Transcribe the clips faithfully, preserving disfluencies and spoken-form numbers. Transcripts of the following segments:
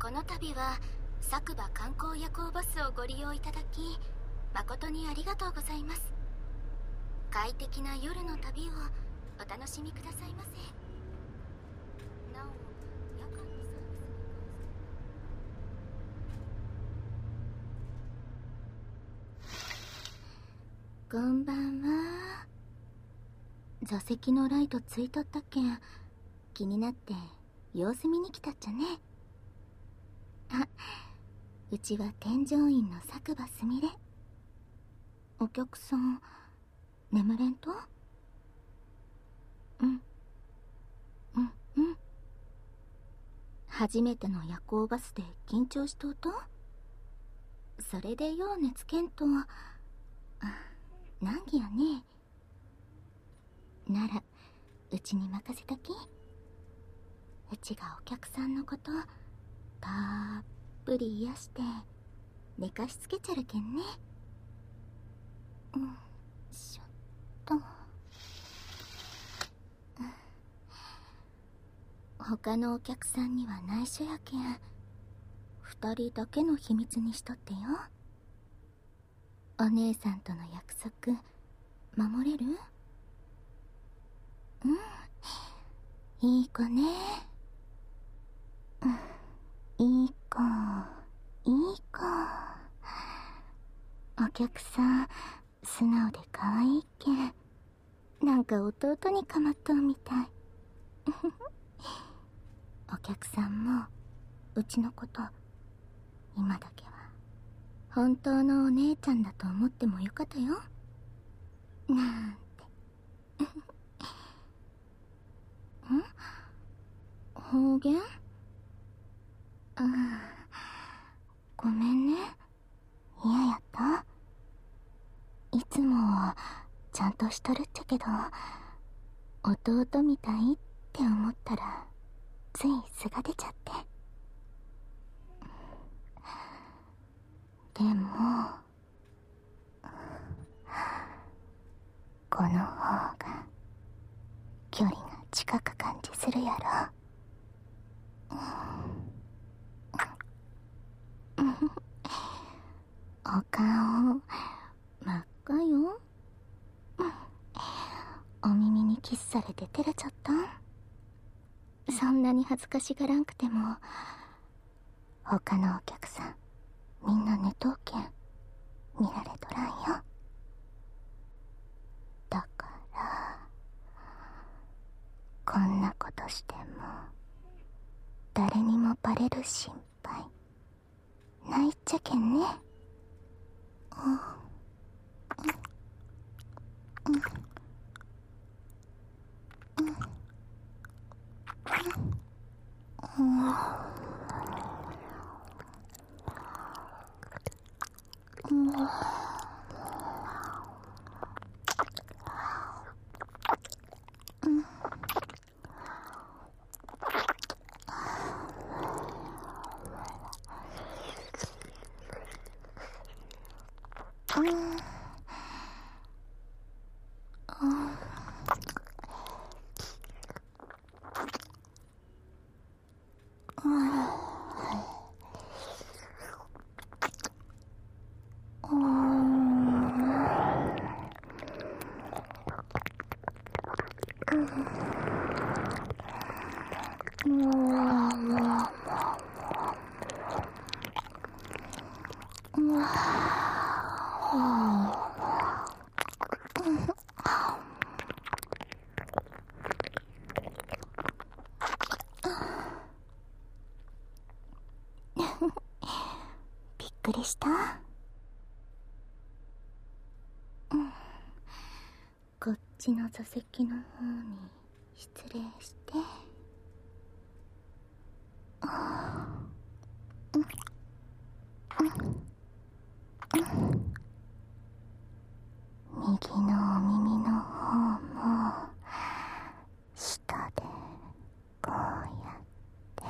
この度は佐久間観光夜行バスをご利用いただき誠にありがとうございます。快適な夜の旅をお楽しみくださいませ。なお夜間のサービスに関してこんばんは。座席のライトついとったけん気になって様子見に来たっちゃね。あ、うちは添乗員の佐久間すみれ。お客さん眠れんと？うんうんうん。初めての夜行バスで緊張しとうと？それでよう寝つけんと難儀やね。ならうちに任せとき。うちがお客さんのことたっぷり癒して寝かしつけちゃるけんね。うん、しょっと、うん、他のお客さんには内緒やけん二人だけの秘密にしとってよ。お姉さんとの約束守れる？うん、いい子ね。うん、いい子いい子。お客さん素直で可愛いけんなんか弟にかまっとうみたい。お客さんもうちのこと今だけは本当のお姉ちゃんだと思ってもよかったよなんて。ん？方言？うん、ごめんね。嫌やった？いつもはちゃんとしとるっちゃけど弟みたいって思ったらつい素が出ちゃって。でもこの方が距離が近く感じするやろ。お顔真っ赤よ。お耳にキスされて照れちゃった。そんなに恥ずかしがらんくても他のお客さんみんな寝とうけん見られとらんよ。だからこんなことしても誰にもバレる心配ないっちゃけんね。うんうんうんうんうんびっくりした？うん、こっちの座席の方に失礼して。うん右のお耳の方も下でこうやって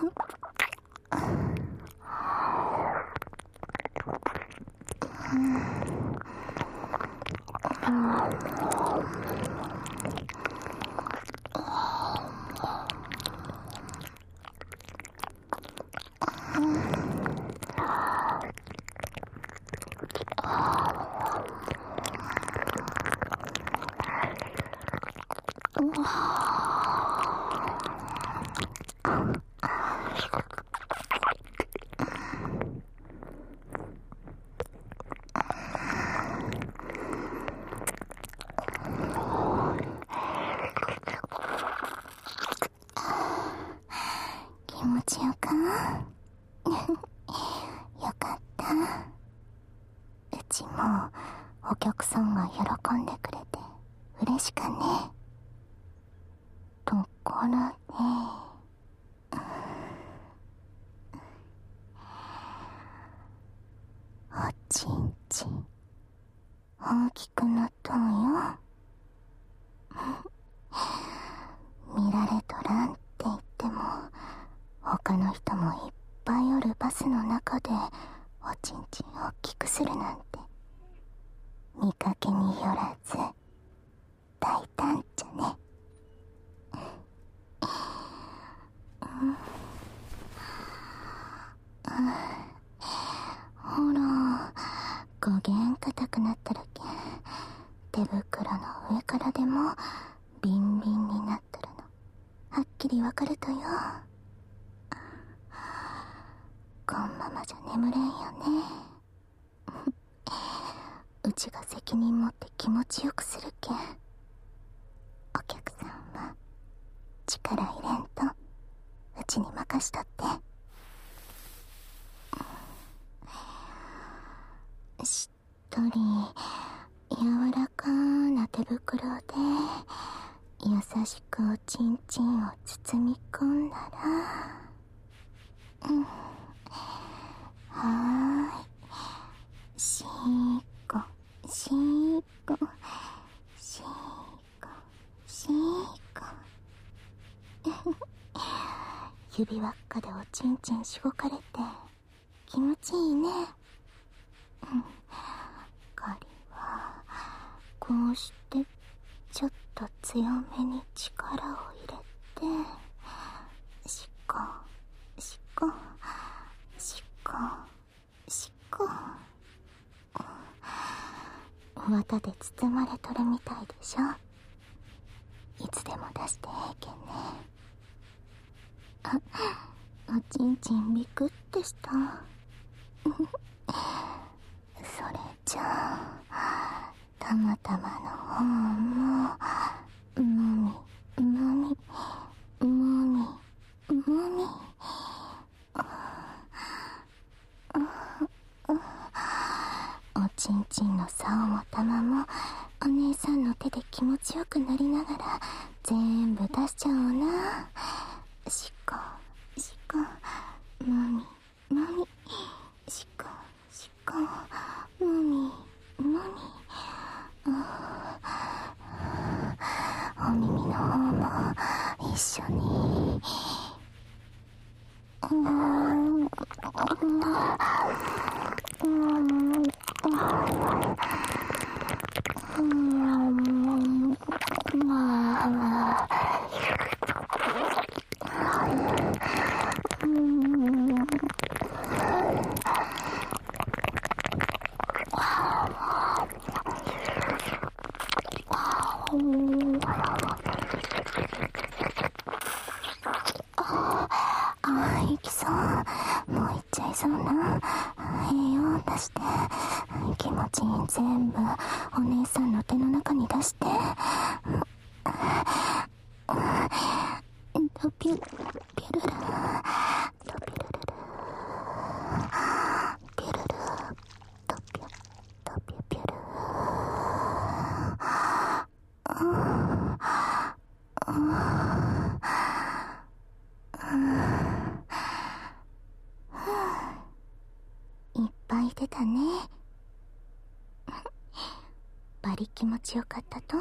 気持ちよかよかった。うちもお客さんが喜んでくれて嬉しかね。ところで、おちんちん大きくなったんよ。見られとらんって言っても他の人もいっぱいおるバスの中でおちんちん大きくするなんて見かけによらず大胆じゃね。ほら、語源硬くなったらけん、手袋の上からでもビンビンになっとるのはっきりわかるとよ。こんままじゃ眠れんよね。うちが責任持って気持ちよくするけん、お客さんは力入れんとうちに任しとって。しっとり柔らかな手袋で優しくおちんちんを包み込んだら、うん、はーい、しーっこしーっこしーっこしーっこ指輪っかでおちんちんしごかれて気持ちいいね。うん、カリはこうしてちょっと強めに力を入れて、しこしこしこしこ、綿で包まれとるみたいでしょ。いつでも出してええけんね。あ、おちんちんビクってした。それじゃあたまたまの方ももみもみもみもみ、おちんちんの竿も玉もお姉さんの手で気持ちよくなりながら全部出しちゃおうな。しこしこもみもみしこしこもみもみ、お耳の方も一緒に。うーん、うーん、うーん、あ、行きそう。もう行っちゃいそうな。栄養出して気持ちいい全部お姉さんの手の中に出して。ドピュピュルルドピュルルルピュルルドピュドピュピュル、いっぱい出たね。バリ気持ちよかったと。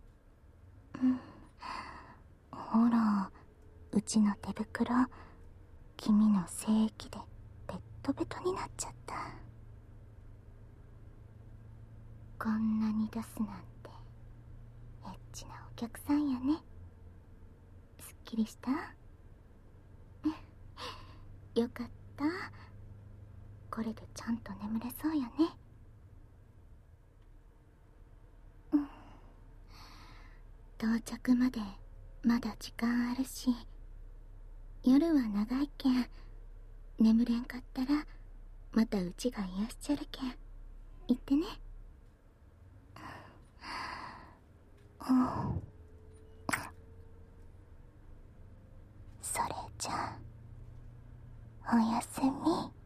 うん、ほら、うちの手袋君の精液でベットベトになっちゃった。こんなに出すなんてエッチなお客さんやね。すっきりした？よかった。これでちゃんと眠れそうやね。到着までまだ時間あるし、夜は長いけん眠れんかったらまたうちが癒しちゃるけん言ってね。うん、それじゃあおやすみ。